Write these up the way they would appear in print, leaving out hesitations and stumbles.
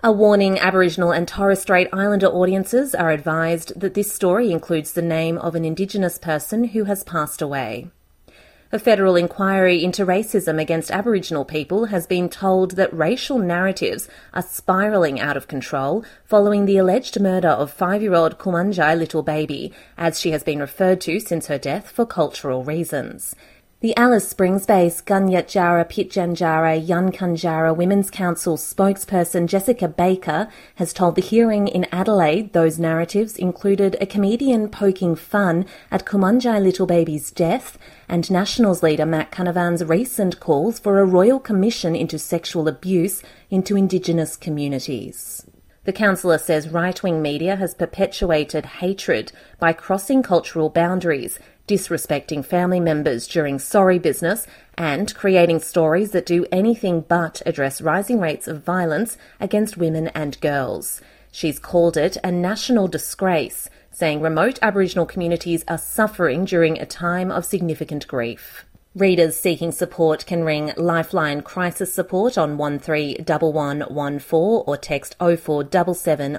A warning: Aboriginal and Torres Strait Islander audiences are advised that this story includes the name of an Indigenous person who has passed away. A federal inquiry into racism against Aboriginal people has been told that racial narratives are spiralling out of control following the alleged murder of 5-year-old Kumanjai Little Baby, as she has been referred to since her death for cultural reasons. The Alice Springs-based Gunyatjara Pitjantjara Yankunytjara Women's Council spokesperson Jessica Baker has told the hearing in Adelaide those narratives included a comedian poking fun at Kumanjai Little Baby's death and Nationals leader Matt Canavan's recent calls for a royal commission into sexual abuse into Indigenous communities. The councillor says right-wing media has perpetuated hatred by crossing cultural boundaries, disrespecting family members during sorry business, and creating stories that do anything but address rising rates of violence against women and girls. She's called it a national disgrace, saying remote Aboriginal communities are suffering during a time of significant grief. Readers seeking support can ring Lifeline Crisis Support on 131114 or text 0477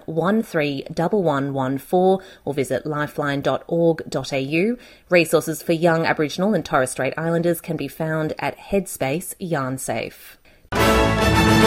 131114 or visit lifeline.org.au. Resources for young Aboriginal and Torres Strait Islanders can be found at Headspace Yarn Safe.